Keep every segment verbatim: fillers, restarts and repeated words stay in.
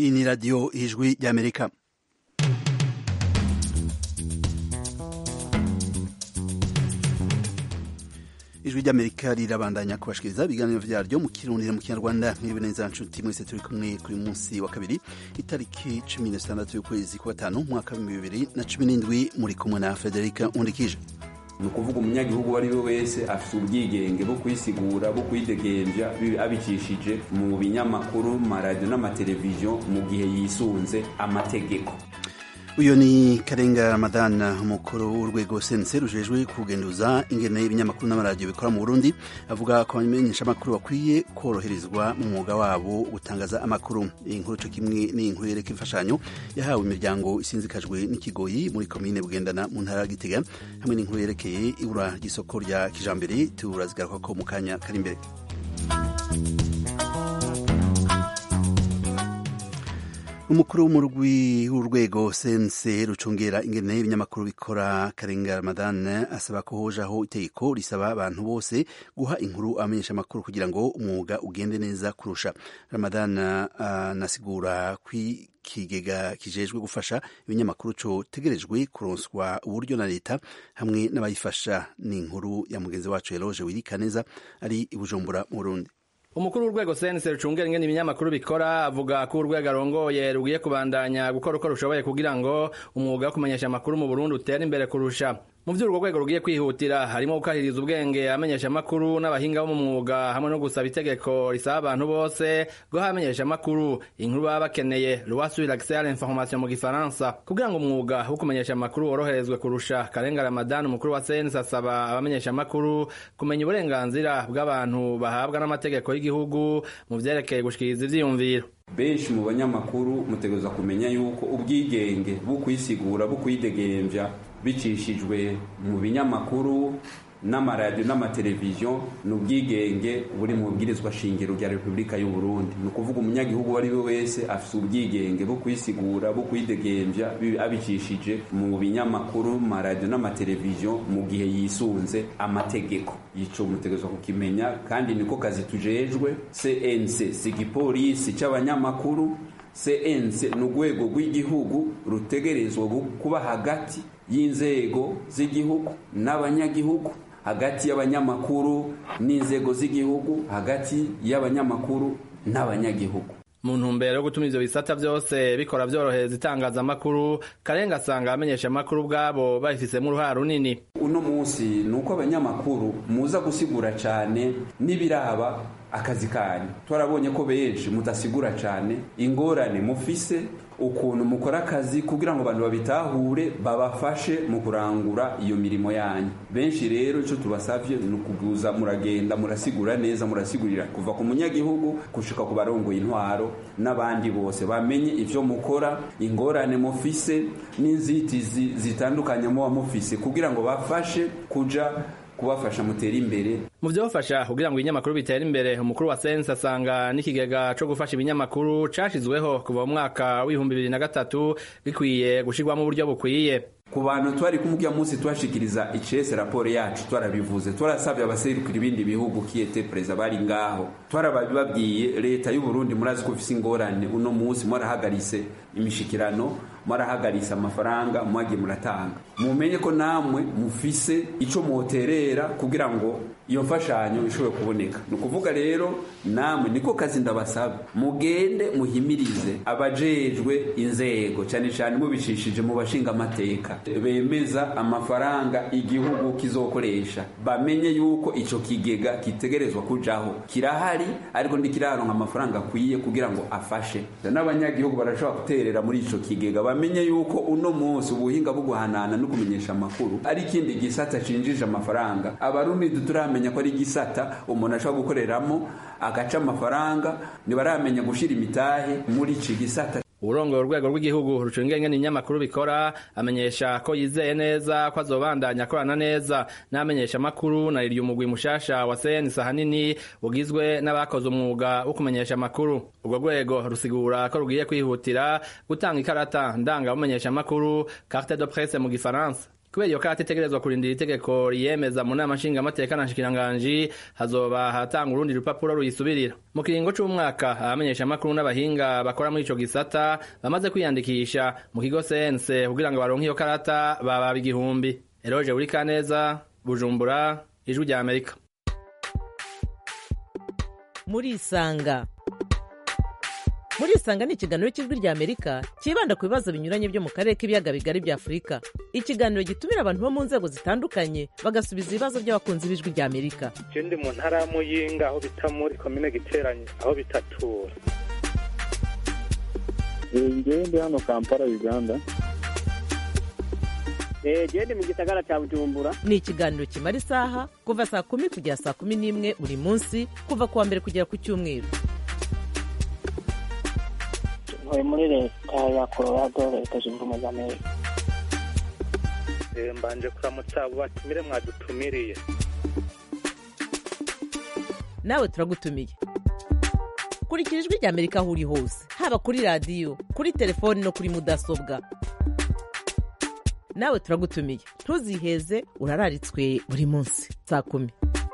Iyi ni radiyo ijwi ry'Amerika. Ijwi ry'Amerika rirabandanya kubashikiriza ibiganiro vyaryo mu Kirundi no mu Kinyarwanda. Mwiriwe neza nshuti mwese turi kumwe kuri munsi wa kabiri itariki cumi na zitandatu y'ukwezi kwa gatanu umwaka wa bibiri na cumi n'indwi, muri kumwe na Frederica Undikije. Ni ukuvuga umunyagihugu uwo ari we wese afite ubwigenge bwo kwisigura bwo kwidegemvya abicishije mu binyamakuru, maradiyo n'amateleviziyo mu gihe yisunze amategeko. Uyo ni Karenga Ramadan, umukuru w'urwego sense rujejwe kugenduza ingene ibinyamakuru n'amaradiyo bikora mu Burundi, avuga ko abamenyesha amakuru bakwiye koroherezwa mu mwuga wabo gutangaza amakuru. Iyi nkuru co kimwe ni inkuru yereka imfashanyo yahawe imiryango isinzikajwe n'ikigoyi muri komine Bugendana mu ntara ya Gitega, hamwe n'inkuru yerekeye ibura ry'isoko rya kijambere. Turazigaruka mu kanya kari imbere. Umukuru w'umurwi w'urwego sense rucungera ingene ibinyamakuru bikora, Karenga Ramadan, asaba ko hojaho itegeko risaba abantu bose guha inkuru abamenyesha amakuru kugira ngo umwuga ugende neza kurusha. Ramadan anasigura uh, kw'ikigega kijejwe gufasha ibinyamakuru co tegerejwe kuronswa uburyo na leta hamwe n'abayifasha. Ni inkuru ya mugenzi wacu Eloge Wirikaneza ari i Bujumbura mu Burundi. Umukuru w'urwego sense rucungera ingene ibinyamakuru bikora avuga ko urwego arongoye rugiye kubandanya gukora uko rushoboye kugira ngo umwuga wo kumenyesha amakuru mu Burundi utere imbere kurusha. Mu vy'urwo rwego rugiye kwihutira harimo gukahiriza ubwenge amenyesha amakuru n'abahinga bo mu mwuga, hamwe no gusaba itegeko risaba abantu bose guha amenyesha amakuru inkuru baba bakeneye, loi sur l'accès à l'information mu gifaransa, kugira ngo umwuga wo kumenyesha amakuru woroherezwe kurusha. Karenga Ramadan, umukuru wa sense, asaba abamenyesha amakuru kumenya uburenganzira bw'abantu bahabwa n'amategeko y'igihugu mu vyerekeye gushikiriza ivyiyumviro. Benshi mu banyamakuru mutegerezwa kumenya yuko ubwigenge bwo kwisigura bwo kwidegemvya bicishijwe mu binyamakuru n'amaradiyo n'amateleviziyo n'ubwigenge buri mu bwirizwa shingiro rya Repubulika y'u Burundi. Ni ukuvuga umunyagihugu uwo ari we wese afite ubwigenge bwo kwisigura bwo kwidegemvya abicishije mu binyamakuru, maradiyo n'amateleviziyo mu gihe yisunze amategeko. Ico mutegerezwa kukimenya, kandi niko kazi tujejwe. C N C si igipolisi c'abanyamakuru. C N C ni urwego rw'igihugu rutegerezwa kuba hagati y'inzego z'igihugu n'abanyagihugu, hagati y'abanyamakuru n'inzego z'igihugu, hagati y'abanyamakuru n'abanyagihugu. Mu ntumbero yo gutuma ivyo bisata vyose bikora vyorohereza itangazamakuru, Karenga asanga amenyesha amakuru bwabo babifisemo uruhara runini. Uno munsi nuko abanyamakuru muza gusigura cane n'ibiraba akazi kanyu. Twarabonye ko benshi mudasigura cane ingorane mufise, ukuntu mukora akazi kugira ngo abantu babitahure babafashe mu kurangura iyo mirimo yanyu. Benshi rero ico tubasavye ni ukuguza muragenda murasigura neza, murasigurira kuva ku munyagihugu gushika ku barongoye intwaro n'abandi bose, bamenye ivyo mukora, ingorane mufise n'inzitizi zitandukanye muba mufise, kugira ngo bafashe kuja kubafasha mutera imbere. Mu vyofasha kugira ngo ibinyamakuru bitera imbere, umukuru wa sense asanga n'ikigega co gufasha ibinyamakuru cashizweho kuva mu mwaka w'ibihumbi bibiri na gatatu bikwiye gushirwamo uburyo bukwiye. Ku bantu twari kumubya munsi twashikiriza icese raporo yacu, twarabivuze, twarasabye abaserukira ibindi bihugu kiyete pereza bari ngaho, twarababwiye leta y'u Burundi murazi ko ifise ingorane. Uno munsi mwarahagaritse imishikirano, mwarahagaritse amafaranga mwagiye muratanga. Mumenye ko namwe mufise ico mwoterera kugira ngo iyo mfashanyo ishobore kuboneka. Ni ukuvuga rero namwe niko kazi ndabasaba, mugende muhimirize abajejwe inzego, cyane cyane mubishishije mu bashinga amateka bemeza amafaranga igihugu kizokoresha, bamenye yuko ico kigega kitegerezwa kujaho, kirahari ariko ndikiraronka amafaranga akwiye kugira ngo afashe n'abanyagihugu barashobora guterera muri ico kigega. Bamenye yuko uno munsi ubuhinga bwo guhanana no kumenyesha amakuru ari ikindi gisata cinjije amafaranga. Abarundi turamenya ko ari gisata umuntu ashobora gukoreramo agaca amafaranga, nibaramenya gushira imitahe muri iki gisata. Urongo urwego rw'igihugu rucunga ingene ibinyamakuru bikora amenyesha ko yizeye neza ko azobandanya akorana neza n'amenyesha amakuru na iryo mugwi mushasha wa C N C hanini ugizwe n'abakoze umwuga wo kumenyesha amakuru. Urwo rwego rusigura ko rugiye kwihutira gutanga ikarata ndanga umenyesha amakuru, carte de presse mu gifaransa. kubera iyo karata itegerezwa kurindira itegeko riyemeza mu nama nshingamateka na nshikiranganji hazoba hatanga urundi rupapuro ruyisubirira. Mu kiringo c'umwaka abamenyesha amakuru n'abahinga bakora muri ico gisata bamaze kwiyandikisha mu kigo C N C kugira ngo baronke iyo karata baba igihumbi. Eroje Urikaneza, Bujumbura, Ijwi rya Amerika. Muri Isanga. Muri Isanga ni ikiganiro cy'Ijwi rya Amerika kibanda ku bibazo binyuranye byo mu karere k'ibiyaga bigari bya Afurika. Ikiganiro gitumira abantu bo mu nzego zitandukanye bagasubiza ibibazo by'abakunzi b'Ijwi rya Amerika. Je ndi mu ntara ya Muyinga aho bita muri commune Giteranyi aho bitatura. Ngewe ndi hano Kampala Uganda. Eh je ndi mu gisagara cya Bujumbura. Ni ikiganiro kimara isaha kuva saa kumi kugera saa kumi n'imwe buri munsi kuva kuwa mbere kugera ku cyumweru. Ntuye muri leta ya Colorado leta zunze ubumwe za Amerika. Eh mbanje kuramutsa abo batumire mwadutumiriye. Nawe turagutumiye. Kurikira Ijwi rya Amerika aho uri hose, haba kuri radio, kuri telefone no kuri mudasobwa. Nawe turagutumiye. Ntuziheze urararitswe buri munsi saa kumi.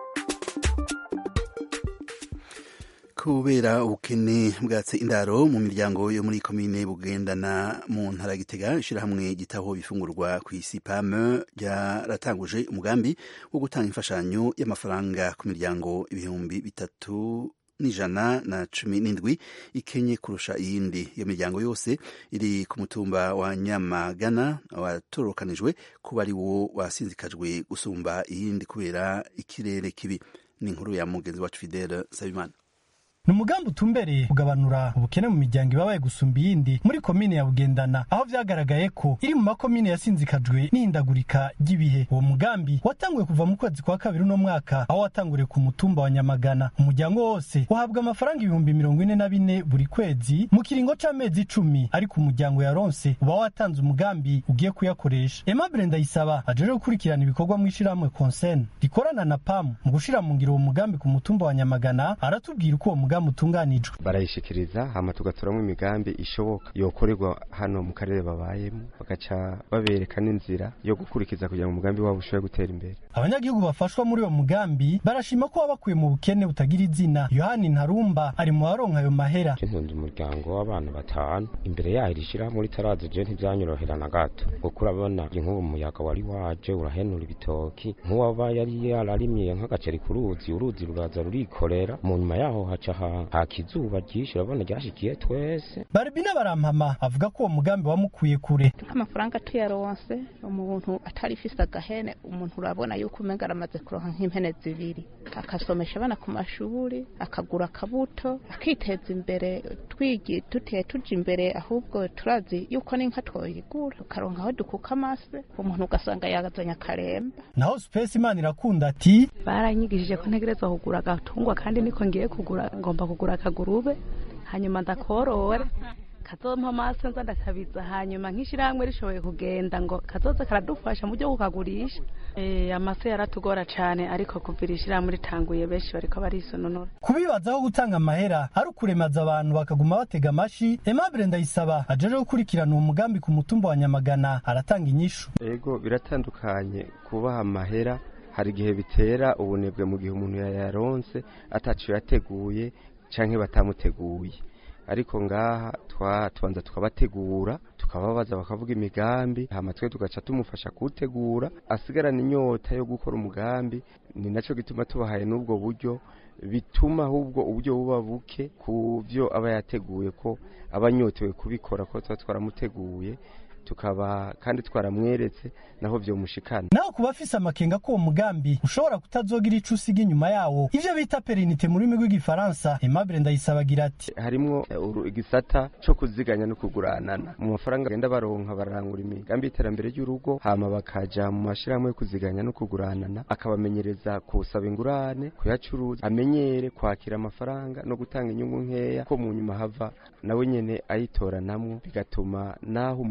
Kubera ubukene bwatse indaro mu miryango yo muri komine Bugendana mu ntara Gitega, ishirahamwe gitaho bifungurwa ku isi P A M ryaratanguje umugambi wo gutanga imfashanyo y'amafaranga ku miryango ibihumbi bitatu n'ijana na cumi n'indwi ikenye kurusha iyindi. Iyo miryango yose iri ku mutumba wa Nyamagana watorokanijwe kuba ari wo wasinzikajwe gusumba iyindi kubera ikirere kibi. Ni inkuru ya mugenzi wacu Fidele Sabimana. Ni umugambi utumbereye kugabanura ubukene mu miryango ibabaye gusumba iyindi muri komine ya Bugendana, aho vyagaragaye ko iri mu makomine yasinzikajwe n'ihindagurika ry'ibihe. Uwo mugambi watanguye kuva mu kwezi kwa kabiri no mwaka, aho watanguriye ku mutumba wa Nyamagana. Umuryango wose wahabwa amafaranga ibihumbi mirongo ine na bine buri kwezi mu kiringo c'amezi icumi, ariko umuryango yaronse uba watanze umugambi ugiye kuyakoresha. Aimable Ndayisaba ajeje gukurikirana ibikorwa mu ishirahamwe Concern rikorana na P A M mu gushira mu ngiro uwo mugambi ku mutumba wa Nyamagana, aratubwira uko uwo mugambi mutunganijwe. Barayishikiriza hama tugatoramwe imigambi ishoboka yokorerwa hano mu karere babayemo, bagaca babereka n'inzira yo gukurikiza kugira ngo umugambi wabo ushobore gutera imbere. Abanyagihugu bafashwa muri uwo mugambi barashima ko wabakuye mu bukene butagira izina. Yohani Ntarumba ari mu baronka ayo mahera. Ntunze umuryango w'abana batanu, imbere yaho irishira muri tarazo je ntivyanyorohera na gato, kuko urabona nk'ubu umuyaga wari waje urahenura ibitoki, nk'uwaba yari yararimye nk'agaceri ku ruzi, uruzi ruraza rurikorera, mu nyuma yaho haca hakizuba ryinshi urabona ryashikiye twese. Barbina Barampama avuga ko uwo mugambi wamukuye kure. Amafaranga tuyaronse umuntu atari fisa gahene, umuntu urabona yuko umenga aramaze kuronka nk'impene zibiri, akasomesha abana ku mashuri, akagura akabuto, akiteza imbere, twigi tuteye tuja imbere, ahubwo turazi yuko n'inka twoyigura ukaronka aho dukuka amase, umuntu ugasanga yagazanya akaremba. Naho Space Imana irakunda ati baranyigishije ko ntegerezwa kugura agatungwa, kandi niko ngiye kugura, ngomba kugura akagurube hanyuma ndakorora kazompa amaso nza ndakabiza, hanyuma nk'ishirahamwe rishoboye kugenda ngo kazoza karadufasha mu byo kukagurisha. Eh amaso yaratugora cyane, ariko kuvira ishirahamwe ritanguye benshi bariko barisononora. Kubibazaho gutanga amahera ari ukuremaza abantu bakaguma batega amashi. Aimable Ndayisaba ajeje gukurikirana uwo mugambi ku mutumba wa Nyamagana aratanga inyishu. Ego biratandukanye kubaha amahera, hari gihe bitera ubunebwe mu gihe umuntu yayaronse atacu yateguye canke batamuteguye, ariko ngaha twa twanza tukabategura tukababaza bakavuga imigambi, hama twe tugaca tumufasha kutegura asigarana inyota yo gukora umugambi. Ni naco gituma tubahaye n'ubwo buryo, bituma ahubwo uburyo buba buke ku vyo aba yateguye, ko abanyotewe kubikora ko twa twaramuteguye tukaba kandi twaramweretse naho vyo mushikana. Naho kuba afise amakenga ko uwo mugambi ushobora kutazogira ico usiga inyuma yawo, ivyo bita perinite mu rurimi rw'igifaransa, Aimable Ndayisaba agira ati harimwo igisata co kuziganya no kuguranana. Mu mafaranga agenda baronka barangura imigambi y'iterambere ry'urugo, hama bakaja mu mashirahamwe yo kuziganya no kuguranana, akabamenyereza kusaba ingurane, kuyacuruza, amenyere kwakira amafaranga no gutanga inyungu nkeya, ko mu nyuma hava nawe nyene ayitoranamwo, bigatuma naho umugambi uzo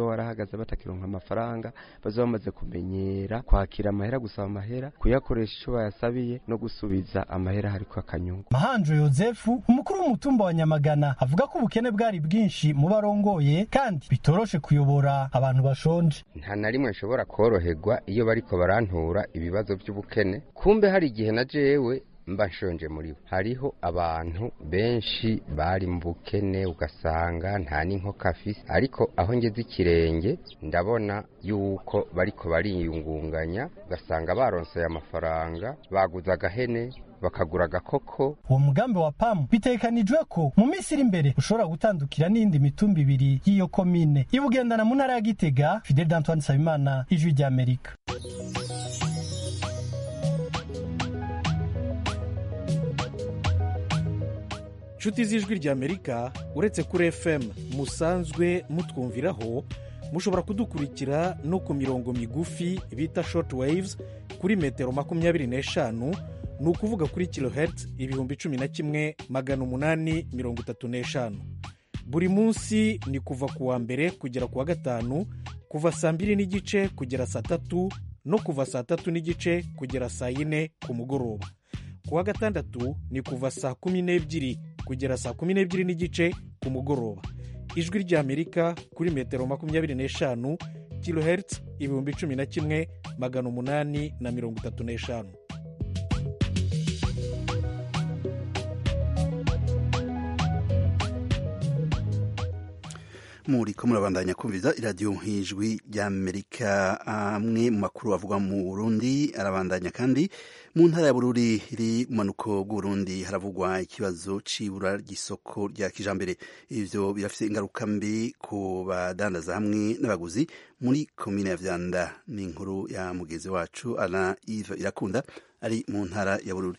bazoba barahagaze batakironka amafaranga bazoba bamaze kumenyera kwakira amahera, gusaba amahera, kuyakoresha ico bayasabiye no gusubiza amahera hariko akanyungu. Mahanjo Yozefu umukuru w'umutumba wa Nyamagana avuga ko ubukene bwari bwinshi mu barongoye kandi bitoroshe kuyobora abantu bashonje. Nta na rimwe nshobora koroherwa iyo bariko barantura ibibazo by'ubukene, kumbe hari igihe na jewe mba nshonje muri bo. Hariho abantu benshi bari mu bukene ugasanga nta n'inkoka afise, ariko aho ngeze ikirenge ndabona yuko bariko bariyungunganya, ugasanga baronseye amafaranga, baguza agahene bakagura agakoko. Uwo mugambi wa pamu bitekanijwe ko mu minsi iri imbere ushobora gutandukira n'indi mitumba ibiri y'iyo komine ibugendana mu ntara ya Gitega. Fidel Antoine Sabimana, Ijwi ry'Amerika. Nshuti z'Ijwi ry'Amerika, uretse kuri F M musanzwe mutwumviraho, mushobora kudukurikira no ku mirongo migufi bita short waves kuri metero makumyabiri n'eshanu, ni ukuvuga kuri kilohertz ibihumbi cumi na kimwe magana umunani mirongo itatu n'eshanu. Buri munsi ni kuva ku wa mbere kugera ku wa gatanu, kuva saa mbiri n'igice kugera saa tatu no kuva saa tatu n'igice kugera saa yine ku mugoroba. Ku wa gatandatu ni kuva saa kumi n'ebyiri kugera saa kumi n'ebyiri n'igice ku mugoroba. Ijwi ry'Amerika kuri metero makumyabiri n'eshanu, kilohertz ibihumbi cumi na kimwe magana umunani na mirongo itatu n'eshanu. muri ko murabandanya kumviza iradiyo nk'Ijwi ry'Amerika. Amwe mu makuru avuga mu Burundi arabandanya kandi mu ntara ya Bururi iri mu manuko bw'Uburundi haravugwa ikibazo c'ibura ry'isoko rya kijambere. Ivyo birafise ingaruka mbi ku badandaza hamwe n'abaguzi muri komine ya Vyanda. Ni inkuru ya mugezi wacu Ana Yves Irakunda ari mu ntara ya Bururi.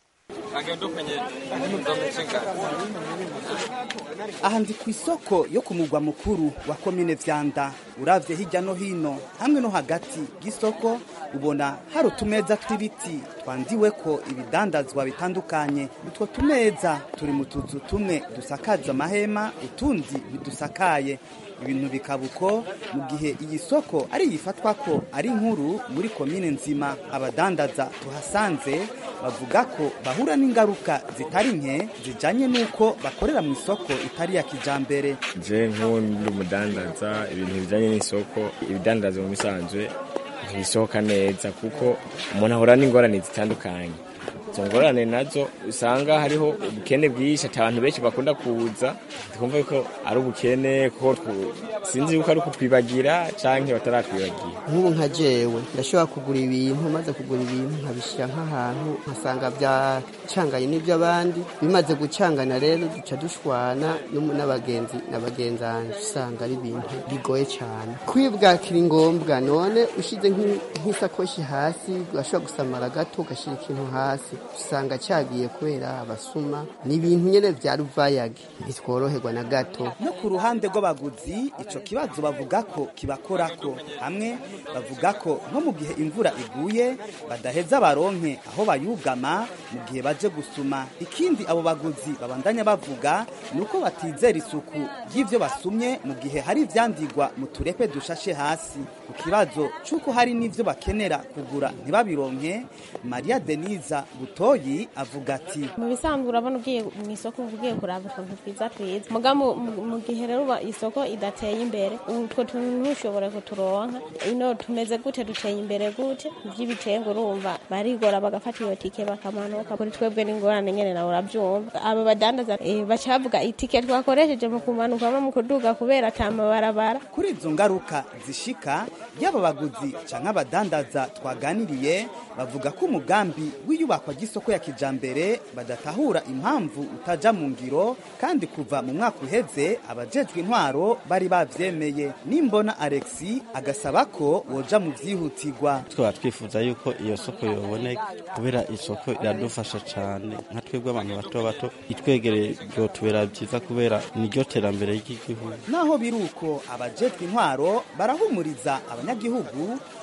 Aha ndi ku isoko yo ku mugwa mukuru wa komine Vyanda. Uravye hirya no hino hamwe no hagati y'isoko ubona hari utumeza tw'ibiti twandiweko ibidandazwa bitandukanye. Utwo tumeza turi mu tuzu tumwe dusakaza amahema, utundi bidusakaye. Ibintu bikabuko mu gihe iyi soko ari yifatwa ko ari nkuru muri komine nzima. Abadandaza tuhasanze bavuga ko bahura n'ingaruka zitari nke zijanye nuko bakorera mu isoko itari ya kijambere. Je nk'undi umudandaza, ibintu bijanye n'isoko, ibidandaza mu misanzwe ntibisohoka neza kuko umuntu ahura n'ingorane zitandukanye. Izo ngorane nazo usanga hariho ubukene bwinshi, abantu benshi bakunda kuza, twumva yuko ari ubukene ko sinzi yuko ari kutwibagira canke bataratwibagira. Nk'ubu nka jewe ndashobora kugura ibintu, maze kugura ibintu nkabishira nk'ahantu nkasanga byacanganye n'iby'abandi, bimaze gucangana rero duca dushwana n'abagenzi n'abagenzanje, usanga ari ibintu bigoye cyane. Kwibwakira ingombwa, none ushize nk'isakoshi hasi ugashobora gusamara gato ugashira ikintu hasi, usanga cyagiye kubera abasuma. Ni ibintu nyene vya ruvayage bitworoherwa na gato. No ku ruhande rw'abaguzi ico kibazo bavuga ko kibakorako. Hamwe bavuga ko nko mu gihe imvura iguye badaheza baronke aho bayugama mu gihe baje gusuma. Ikindi abo baguzi babandanya bavuga nuko batizera isuku y'ivyo basumye mu gihe hari ivyandikwa mu turepe dushashe hasi. Ku kibazo c'uko hari n'ivyo bakenera kugura ntibabironke, Maria Denise Butoyi avuga ati mu bisanzwe urabona ugiye mu isoko ugiye kuraba utuntu twiza twiza, muga mu gihe rero isoko idateye imbere utwo tuntu ntushobora kuturonka. Ino tumeze gute, duteye imbere gute, ivy'ibitengo urumva barigora bagafata iyo tike bakamanuka. Kuri twebwe n'ingorane nyene nawe uravyumva. Aba badandaza e, bacavuga itike twakoresheje mu kumanuka no mu kuduga kubera atamabarabara. Kuri izo ngaruka zishika yaba baguzi canke abadandaza twaganiriye bavuga ko umugambi w'iyubakwa ry'isoko ya kijambere badatahura impamvu utaja mu ngiro, kandi kuva mu mwaka uheze abajejwe intwaro bari bavyemeye. Nimbona Alexi agasaba ko woja mu vyihutirwa. Twaba twifuza yuko iyo soko yoboneka kubera isoko iradufasha cane nka twebwe abantu bato bato, itwegereye byo tubera byiza kubera niryo terambere ry'igihugu. Naho biruko abajejwe intwaro barahumuriza abanyagihugu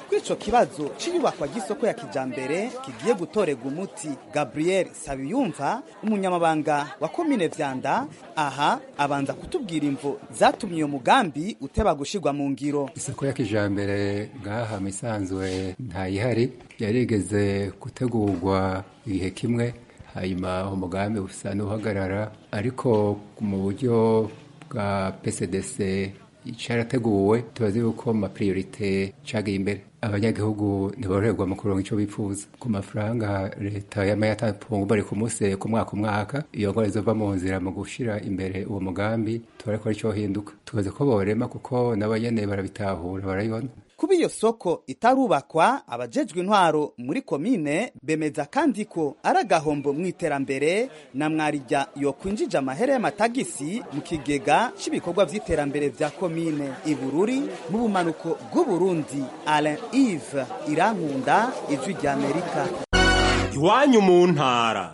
kw'ico kibazo c'iyubakwa ry'isoko ya kijambere kigiye gutorerwa umuti. Gabriel Sabiyumva, umunyamabanga wa komine Vyanda, aha abanza kutubwira imvo zatumye iyo mugambi uteba gushirwa mu ngiro. Isoko ya kijambere ngaha misanzwe ntayihari, yarigeze gutegurwa ibihe kimwe, hanyuma umugambi usa n'uhagarara, ariko mu buryo bwa P C D C cyarateguwe tubazi yuko ma priorite cagiye imbere. Abanyagihugu ntiboroherwa mu kuronka ico bifuza ku mafaranga leta y'amayatampungu bari ku munsi ku mwaka umwaka. Iyo ngora izova mu nzira mu gushira imbere uwo mugambi tubareko ari cyo hinduka, tubaze ko borema kuko n'abanyene barabitahura barayibona. Kuba iyo soko itarubakwa, abajejwe intwaro muri komine bemeza kandi ko aragahombo mu iterambere na mwarijya yo kwinjija amahere y'amatagisi mu kigega cy'ibikorwa vy'iterambere vya komine. Ibururi mu bumanuko bw'u Burundi, Alain Yves Irankunda, Ijwi rya Amerika. Iwanyu mu ntara.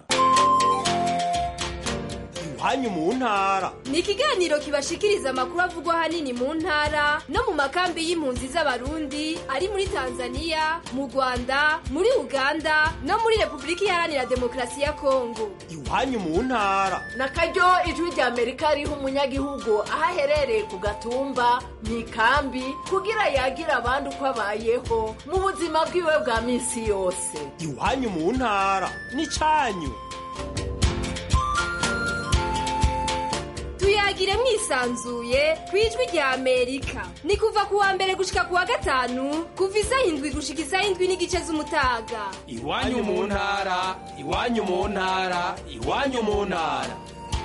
Iwanyu mu ntara ni ikiganiro kibashikiriza amakuru avugwa hanini mu ntara no mu makambi y'impunzi z'abarundi ari muri Tanzania, mu Rwanda, muri Uganda no muri Republika Iharanira Demokarasi ya Kongo. Iwanyu mu ntara na karyo Ijwi rya Amerika riha umunyagihugu aho aherereye ku gatumba mu ikambi kugira yagira abandi uko abayeho mu buzima bwiwe bwa minsi yose. Iwanyu mu ntara ni canyu. Tuyagire mwisanzuye kwijwi rya Amerika. Ni kuva kuwa mbere gushika kuwa gatanu kuva isaha indwi gushika isaha indwi n'igice z'umutaga. Iwanyu mu ntara, iwanyu mu ntara, iwanyu mu ntara.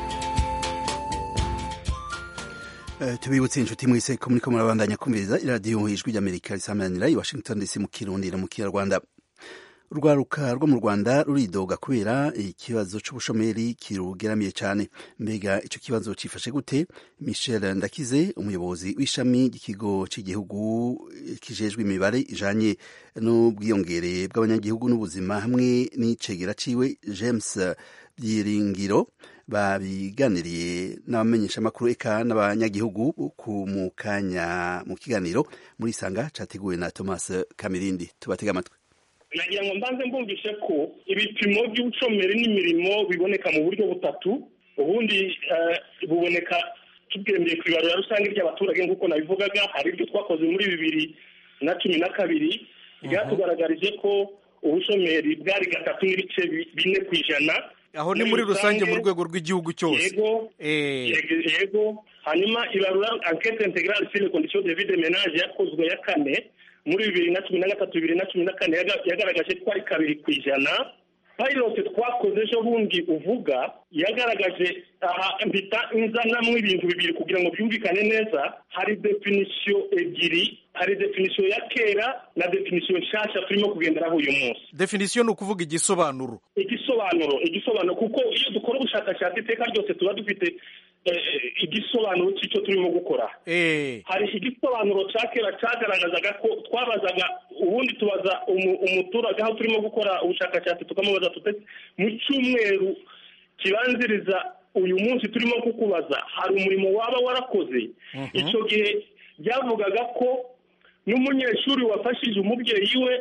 Uh, tubibutse inshuti mwese ko muriko murabandanya kumviriza iradiyo Ijwi rya Amerika risamanira i Washington D C mu Kirundi no mu Kinyarwanda. Urwaruka rwo mu Rwanda ruridoga kubera ikibazo c'ubushomeri kirugeramiye cyane. Mbega ico kibazo cifashe gute? Michel Ndakize, umuyobozi w'ishami ry'ikigo cy'igihugu kijejwe imibare ijanye n'ubwiyongere bw'abanyagihugu n'ubuzima hamwe n'icegera ciwe James Byiringiro, babiganiriye n'abamenyesha amakuru eka n'abanyagihugu ku mukanya mu kiganiro muri Sanga categuwe na Thomas Kamirindi. Tubatega amatwi. Nagira ngo mbanze mbumvishe ko ibipimo by'ubushomeri n'imirimo biboneka mu buryo butatu. Ubundi buboneka tubwemeye ku ibarura rusange ry'abaturage nk'uko nabivugaga. Hari ibyo twakoze muri bibiri na cumi na kabiri byatugaragarije ko ubushomeri bwari gatatu n'ibice bine ku ijana. Aho ni muri rusange mu rwego rw'igihugu cyose. Yego, yego. Hanyuma ibarura enquête intégrale sur les conditions de vie des ménages yakozwe ya kane muri bibiri na cumi na gatatu bibiri na cumi na kane yagaragaje ko ari kabiri ku ijana. Pilot twakoze ejo bundi uvuga yagaragaje aha mbita inzanamwe ibintu bibiri kugira ngo byumvikane neza. Hari definition ebyiri, hari definition ya kera na definition nshasha turimo kugenderaho uyu munsi. Definition ni ukuvuga igisobanuro. Igisobanuro, igisobanuro kuko iyo dukora ubushakashatsi iteka ryose tuba dufite igisobanuro cy'icyo turimo gukora. Hari igisobanuro cya kera cyagaragazaga ko twabazaga ubundi tubaza umuturage aho turimo gukora ubushakashatsi tukamubaza tutese mu cyumweru kibanziriza uyu munsi turimo kukubaza hari umurimo waba warakoze. Icyo gihe byavugaga ko n'umunyeshuri wafashije umubyeyi we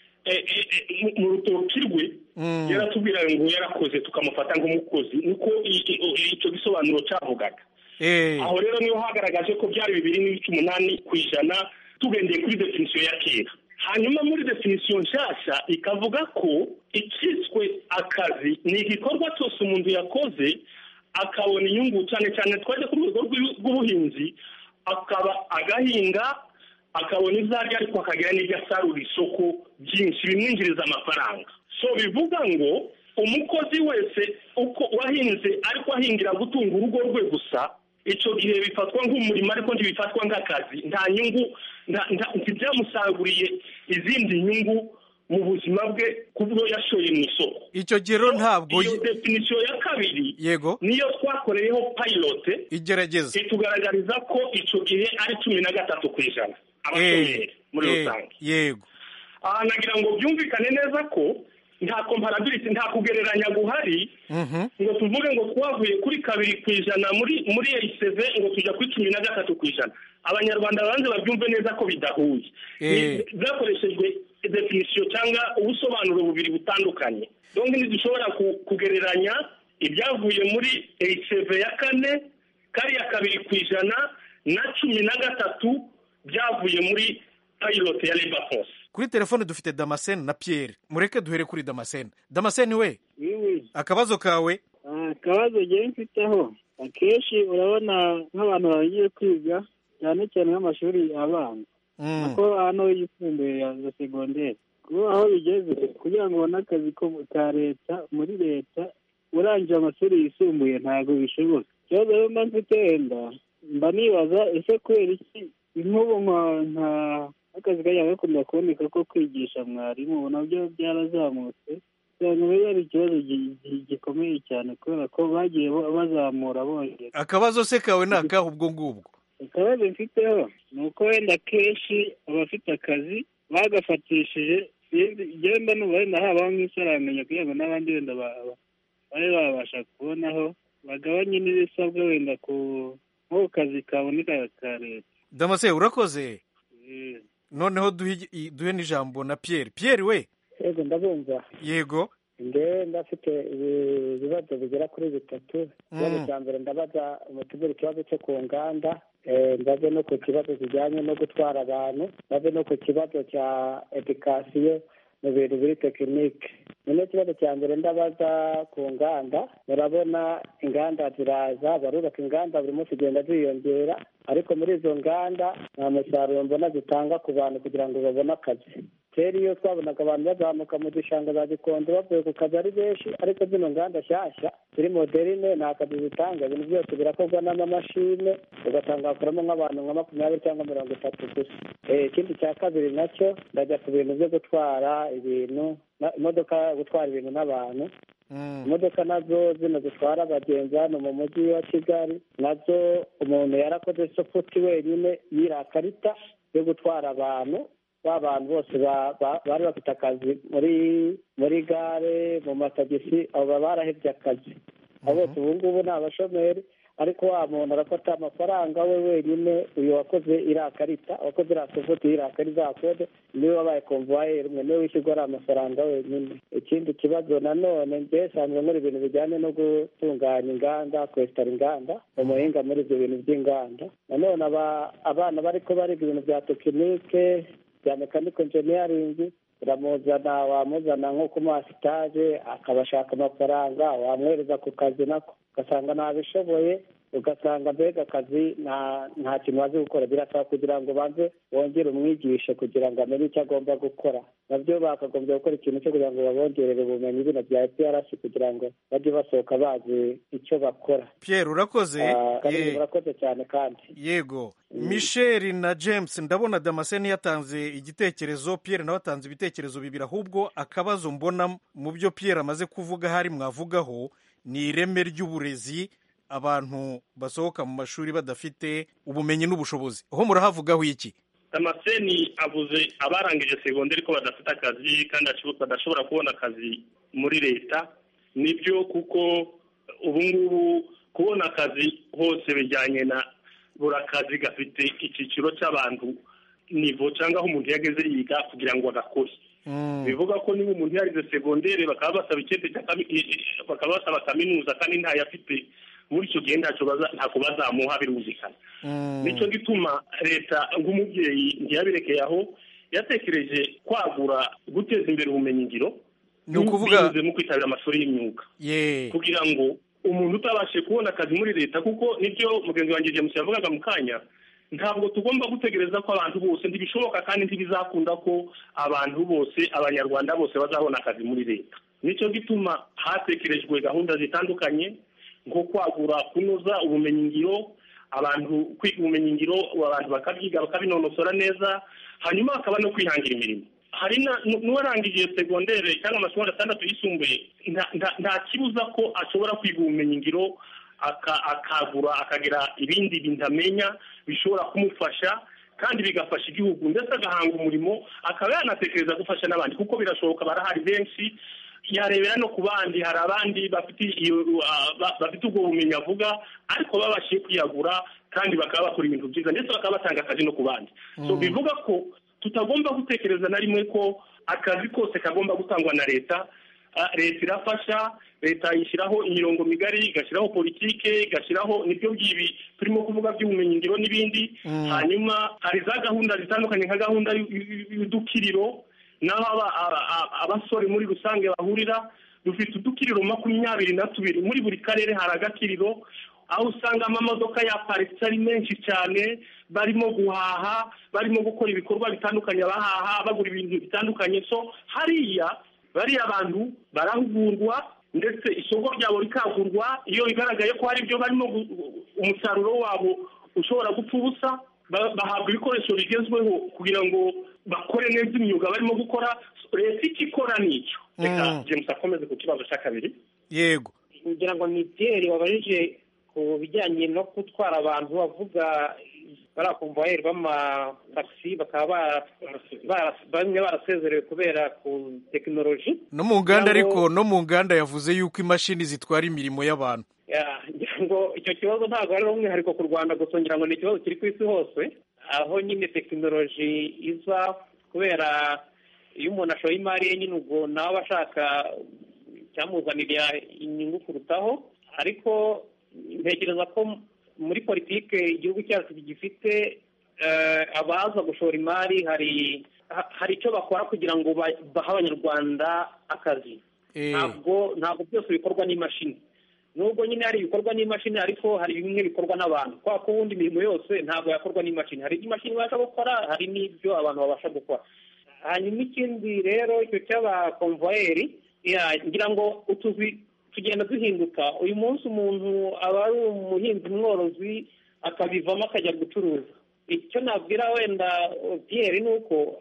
mu rutoki rwe yaratubwira ngo yarakoze tukamufata nk'umukozi, niko icyo gisobanuro cyavugaga. Aho rero niho hagaragaje ko byari bibiri n'ibice umunani ku ijana tugendeye kuri definisiyo ya kera. Hanyuma muri definisiyo nshasha ikavuga ko ikiswe akazi ni igikorwa cyose umuntu yakoze akabona inyungu, cyane cyane twajya ku rwego rw'ubuhinzi akaba agahinga akabona izarya ariko akagira n'ibyo asarura isoko byinshi bimwinjiriza amafaranga. So bivuga ngo umukozi wese uko wahinze ariko ahingira gutunga urugo rwe gusa, icyo gihe bifatwa nk'umurimo ariko ntibifatwa nk'akazi. Nta nyungu, ntibyamusaguriye izindi nyungu mu buzima bwe kubwo yashoye mu isoko. Icyo gihe rero ntabwo iyo definisiyo ya kabiri yego niyo twakoreyeho pilot igerageza itugaragariza ko icyo gihe ari cumi na gatatu ku ijana abashomeri muri rusange. Yego. Aha nagira ngo byumvikane neza ko nta comparability nta kugereranya guhari ngo tuvuge ngo twavuye kuri kabiri ku ijana muri muri E I C V ngo tujya kuri cumi na gatatu ku ijana. Abanyarwanda banze babyumve neza ko bidahuye. Byakoreshejwe definition cyangwa ubusobanuro bubiri butandukanye. Donc ntidushobora kugereranya ibyavuye muri E I C V ya kane kari ya kabiri ku ijana na cumi na gatatu byavuye muri pilot ya labor force. Kuri telefone dufite Damascene na Pierre. Mureke duhere kuri Damascene. Damascene we? Wiwi. Akabazo kawe? Akabazo je mfiteho. Akeshi urabona nk'abantu bagiye kwiga cyane cyane nk'amashuri abanza. Ako hano yisumbuye ya secondaire. Kuko aho bigeze kugira ngo ubone akazi ko ka leta muri leta urangije amashuri yisumbuye ntabwo bishoboka. Ikibazo rero mba mfite wenda mba nibaza ese kubera iki nk'ubu nka akazi kajya gakunda kuboneka ko kwigisha mwarimu nabyo byarazamutse cyane rero ari ikibazo gikomeye cyane kubera ko bagiye bazamura bongera. Akabazo se kawe ni akahe ubwo ngubwo? Akabazo mfiteho ni uko wenda kenshi abafite akazi bagafatishije igenda n'ubu wenda habaho nk'isaranganya kugira ngo n'abandi wenda babe babasha kubonaho bagabanye n'ibisabwa wenda ku nko kazi kaboneka ka leta. Damascene urakoze. Noneho duhe n'ijambo na Pierre. Pierre we? Yego ndabumva. Yego. Nge ndafite ibibazo bigera kuri bitatu. Ikibazo cya mbere ndabaza umutubura ikibazo cyo ku nganda, ndaze no ku kibazo kijyanye no gutwara abantu, ndaze no ku kibazo cya education mu bintu biri tekinike. None ikibazo cya mbere ndabaza ku nganda, murabona inganda ziraza, barubaka inganda buri munsi ugenda ziyongera, ariko muri izo nganda nta musaruro mbona zitanga ku bantu kugira ngo babone akazi. Kera iyo twabonaga abantu bazamuka mu gishanga za Gikondo bavuye ku kazi ari benshi, ariko zino nganda nshyashya ziri moderne nta kazi zitanga, ibintu byose birakorwa n'amamashine, ugasanga bakoramo nk'abantu nka makumyabiri cyangwa mirongo itatu gusa. Ikindi cya kabiri nacyo ndajya ku bintu byo gutwara ibintu, imodoka gutwara ibintu n'abantu. Imodoka nazo zino zitwara abagenzi hano mu mujyi wa Kigali, nazo umuntu yarakoze sofuti wenyine yirakarita yo gutwara abantu, abantu bose bari bafite akazi muri muri gare mu matagisi, abo barahebye akazi. Abo bose ubu ngubu ni abashomeri, ariko wa muntu arafata amafaranga we wenyine, uyu wakoze irakarita, wakoze irasofuti irakarita kode niwe wabaye konvoyeri umwe, niwe wishyurwa ari amafaranga wenyine. Ikindi kibazo nanone njye sanzwe muri ibintu bijyanye no gutunganya inganda, kwesitara inganda, umuhinga muri ibyo bintu by'inganda. Nanone abana bariko bariga ibintu bya tekinike bya mechanical engineering, uramuzana wamuzana nko ku masitaje akabashaka amafaranga, wamwereza ku kazi nako ugasanga ntabishoboye, ugasanga mbega akazi nta kintu bazi gukora. Birasaba kugira ngo banze wongere umwigishe kugira ngo amenye icyo agomba gukora. Nabyo bakagombye gukora ikintu cyo kugira ngo babongerere ubumenyi bino bya I P R C kugira ngo bajye basohoka bazi icyo bakora. Pierre urakoze. Urakoze cyane kandi. Yego. Michel na James, ndabona Damascene yatanze igitekerezo, Pierre nawe atanze ibitekerezo bibiri, ahubwo akabazo mbona mu byo Pierre amaze kuvuga hari mwavugaho ni ireme ry'uburezi, abantu basohoka mu mashuri badafite ubumenyi n'ubushobozi. Aho murahavugaho iki? Damascene avuze abarangije segonderi ko badafite akazi kandi badashobora kubona akazi muri leta. Nibyo, kuko ubu ngubu kubona akazi hose bijyanye na buri akazi gafite icyiciro cy'abantu nivo cyangwa aho umuntu yageze yiga kugira ngo agakore. Bivuga ko niba umuntu yarize segonderi bakaba basaba icyete bakaba basaba kaminuza kandi ntayo afite, muri icyo gihe ntacyo ntako bazamuha birumvikana. Nicyo gituma leta nk'umubyeyi ntiyabirekeye aho, yatekereje kwagura guteza imbere ubumenyi ngiro ni ukuvuga mu kwitabira amashuri y'imyuga, kugira ngo umuntu utabashe kubona akazi muri leta, kuko nibyo mugenzi wanjye James yavugaga mu kanya, ntabwo tugomba gutegereza ko abantu bose, ntibishoboka kandi ntibizakunda ko abantu bose, abanyarwanda bose bazabona akazi muri leta. Nicyo gituma hatekerejwe gahunda zitandukanye nko kwagura kunoza ubumenyi ngiro, abantu kwiga ubumenyi ngiro, abantu bakabyiga bakabinonosora neza, hanyuma hakaba no kwihangira imirimo. Hari n'uwarangije segondere cyangwa amashuri atandatu yisumbuye, nta kibuza ko ashobora kwiga ubumenyi ngiro akagura akagira ibindi bintu amenya bishobora kumufasha kandi bigafasha igihugu, ndetse agahanga umurimo, akaba yanatekereza gufasha n'abandi, kuko birashoboka barahari benshi yarebera no ku bandi. Hari abandi bafite iyo bafite ubwo bumenyi avuga ariko babashiye kwiyagura kandi bakaba bakora ibintu byiza ndetse bakaba batanga akazi no ku bandi. So bivuga ko tutagomba gutekereza na rimwe ko akazi kose kagomba gutangwa na leta. Leta irafasha, leta yishyiraho imirongo migari, igashyiraho politike, igashyiraho nibyo byibi turimo kuvuga by'ubumenyi ngiro n'ibindi. Hanyuma hari za gahunda zitandukanye nka gahunda y'udukiriro naho abasore muri rusange bahurira. Dufite udukiriro makumyabiri na tubiri muri buri karere, hari agakiriro aho usanga amamodoka yaparitse ari menshi cyane, barimo guhaha, barimo gukora ibikorwa bitandukanye, bahaha bagura ibintu bitandukanye. So hariya bariya abantu barahugurwa ndetse isoko ryabo rikagurwa. Iyo bigaragaye ko hari ibyo barimo umusaruro wabo ushobora gupfa ubusa, bahabwa ibikoresho bigezweho kugira ngo bakore neza imyuga barimo gukora. Leta icyo ikora nicyo. Reka James akomeze ku kibazo cya kabiri. Yego, kugira ngo ni Pierre wabajije ku bijyanye no gutwara abantu, bavuga barakumvayeri b'amataxi bakaba bamwe barasezerewe kubera ku tekinoloji no mu nganda. Ariko no mu nganda yavuze yuko imashini zitwara imirimo y'abantu. ngira ngo icyo kibazo ntabwo ari umwihariko ku Rwanda gusa, ngira ngo ni ikibazo kiri ku isi hose, aho nyine tekinoloji iza kubera iyo umuntu ashoye imari ye nyine ubwo nawe aba ashaka cyamuzanira inyungu kurutaho. Ariko ntekereza ko muri politike igihugu cyacu gifite abaza gushora imari, hari hari icyo bakora kugira ngo bahe abanyarwanda akazi. Ntabwo ntabwo byose bikorwa n'imashini, nubwo nyine hari ibikorwa n'imashini ariko hari bimwe bikorwa n'abantu, kwa ko ubundi imirimo yose ntabwo yakorwa n'imashini. Hari imashini babasha gukora, hari n'ibyo abantu babasha gukora. Hanyuma ikindi rero icyo cy'abakomvayeri, ngira ngo utuzi tugenda duhinduka. Uyu munsi umuntu aba ari umuhinzi mworozi akabivamo akajya gucuruza. Icyo nabwira wenda Pierre ni uko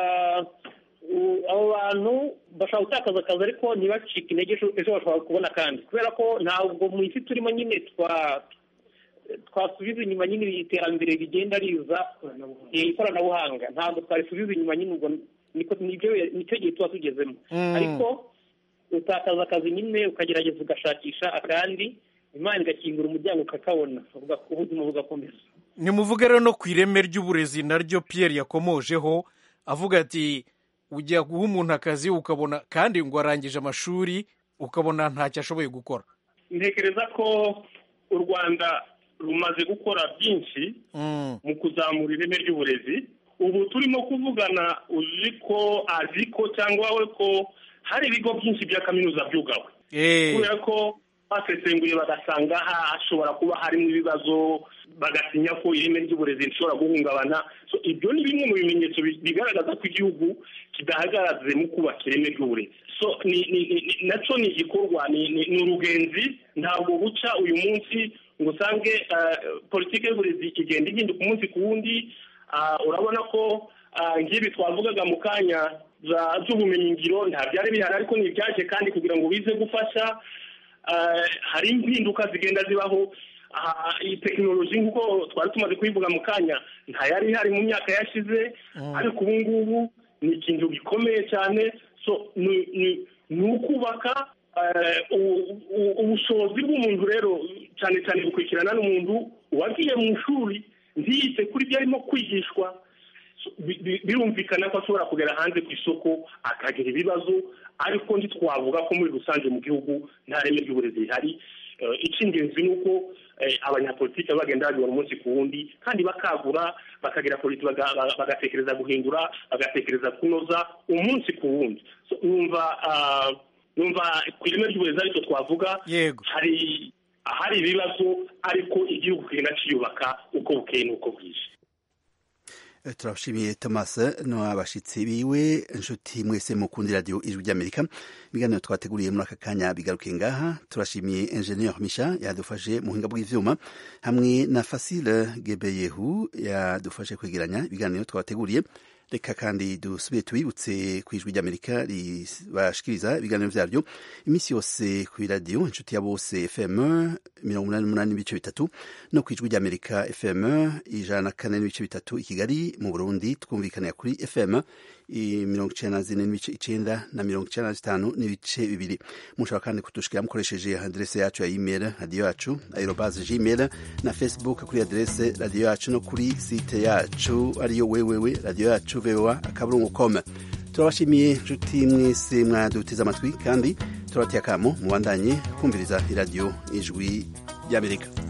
abo bantu bashobora gutakaza akazi ariko ntibacike intege, ejo bashobora kubona kandi, kubera ko ntabwo mu isi turimo nyine twa twasubiza inyuma nyine iterambere rigenda riza ikoranabuhanga, ntabwo twarisubiza inyuma nyine, ubwo nicyo gihe tuba tugezemo. Ariko utakaza akazi nyine ukagerageza ugashakisha akandi, Imana igakingura umuryango ukakabona, ubuzima bugakomeza. Nimuvuge rero no ku ireme ry'uburezi naryo Pierre yakomojeho avuga ati ujya guha umuntu akazi ukabona kandi ngo arangije amashuri ukabona ntacyo ashoboye gukora. Ntekereza ko u Rwanda rumaze gukora byinshi mu kuzamura ireme ry'uburezi. Ubu turimo kuvugana uzi ko azi ko cyangwa we ko hari ibigo byinshi bya kaminuza byugawe, kubera ko basesenguye bagasanga hashobora kuba harimo ibibazo, bagasinya ko ireme ry'uburezi rishobora guhungabana. So ibyo ni bimwe mu bimenyetso bigaragaza ko igihugu kidahagaze mu kubaka ireme ry'uburezi. So ni nacyo ni igikorwa, ni urugenzi, ntabwo buca uyu munsi ngo usange politiki y'uburezi igenda ihinduka umunsi ku wundi. Urabona ko nk'ibi twavugaga mu kanya z'ubumenyi ngiro nta byari bihari ariko ni ibyaje kandi kugira ngo bize gufasha. Hari impinduka zigenda zibaho. Iyi tekinoloji nk'uko twari tumaze kuyivuga mu kanya nta yari ihari mu myaka yashize, ariko ubu ngubu ni ikintu gikomeye cyane. So ni ukubaka ubushobozi bw'umuntu rero, cyane cyane gukurikirana n'umuntu wagiye mu ishuri ntiyite kuri ibyo arimo kwigishwa. Birumvikana ko ashobora kugera hanze ku isoko akagira ibibazo, ariko ntitwavuga ko muri rusange mu gihugu nta reme ry'uburezi rihari. Icy'ingenzi ni uko abanyapolitiki bagenda babibona umunsi ku wundi kandi bakagura, bakagira politiki, bagatekereza guhindura, bagatekereza kunoza umunsi ku wundi. Numva numva ku ireme ry'uburezi ariko twavuga hari ahari ibibazo, ariko igihugu kigenda kiyubaka uko bukeye n'uko bwije. Turashimiye Thomas n'abashitsi biwe. Inshuti mwese mukundi radio Ijwi ry'Amerika, ibiganiro twateguriye muri aka kanya bigaruke ngaha. Turashimiye Engineer Misha yadufashe mu buhinga bw'ivyuma, hamwe na Fasile Gebeyehu yadufashe kwegeranya ibiganiro twateguriye. Reka kandi dusubire tubibutse ku Ijwi ry'Amerika ribashikiriza ibiganiro vyaryo imisi yose ku radio inshuti ya bose F M mirongo umunani n'umunani n'ibice bitatu no ku Ijwi ry'Amerika F M ijana na kane n'ibice bitatu i Kigali. Mu Burundi twumvikanira kuri F M mirongo icenda na zine n'ibice icenda na mirongo icenda na zitanu n'ibice bibiri. Mushobora kandi kudushikira mukoresheje adrese yacu ya email radio yacu aerobase gmail na Facebook kuri adrese radio yacu no kuri site yacu ariyo wewewe radio yacu voa akaburungu com. Turabashimiye nshuti mwese mwadutiza amatwi kandi turabateye akamo mubandanye kumviriza iradiyo ijwi ry'Amerika.